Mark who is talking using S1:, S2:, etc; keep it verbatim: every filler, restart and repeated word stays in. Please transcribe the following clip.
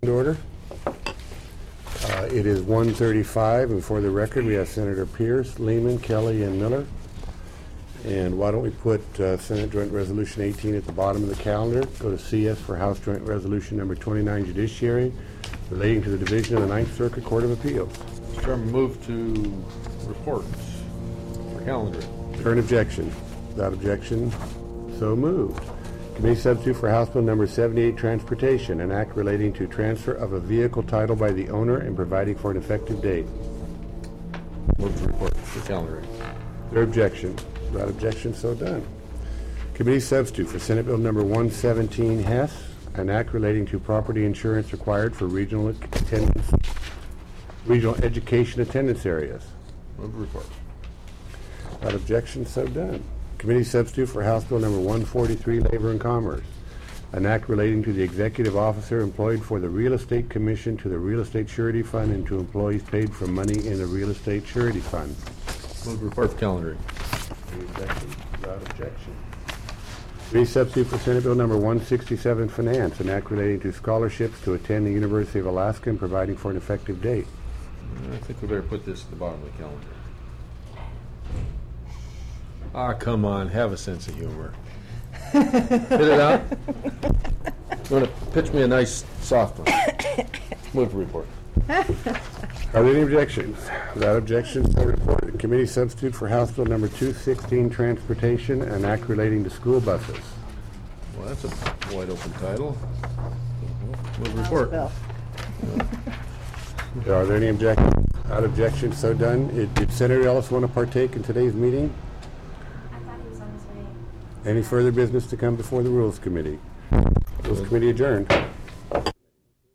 S1: Order. Uh, it is one thirty-five, and for the record, we have Senator Pierce, Lehman, Kelly, and Miller. And why don't we put uh, Senate Joint Resolution eighteen at the bottom of the calendar? Go to C S for House Joint Resolution number twenty-nine, Judiciary, relating to the division of the Ninth Circuit Court of Appeals.
S2: Mister Chairman, move to reports for calendar.
S1: Current objection. Without objection, so moved. Committee substitute for House Bill number seventy-eight, Transportation, an act relating to transfer of a vehicle title by the owner and providing for an effective date.
S2: Move to report for calendar.
S1: Their objection. Without objection, so done. Committee substitute for Senate Bill number one seventeen, Hess, an act relating to property insurance required for regional attendance, regional education attendance areas.
S2: Move to report.
S1: Without objection, so done. Committee substitute for House Bill number one forty-three, Labor and Commerce, an act relating to the executive officer employed for the Real Estate Commission to the Real Estate Surety Fund and to employees paid from money in the Real Estate Surety Fund.
S2: Move to report for calendar.
S1: Any objection? Without objection. Committee substitute for Senate Bill number one sixty-seven, Finance, an act relating to scholarships to attend the University of Alaska and providing for an effective date.
S2: I think we better put this at the bottom of the calendar. Ah, come on, have a sense of humor. Hit it out. You want to pitch me a nice soft one? Move to report.
S1: Are there any objections? Without objection, so reported. Committee substitute for House Bill number two sixteen, Transportation, an act relating to school buses.
S2: Well, that's a wide open title. Move to report.
S3: Bill.
S1: Are there any objections? Without objection, so done. It- Did Senator Ellis want to partake in today's meeting?
S4: I thought he was on his way.
S1: Any further business to come before the Rules Committee? Rules Committee adjourned.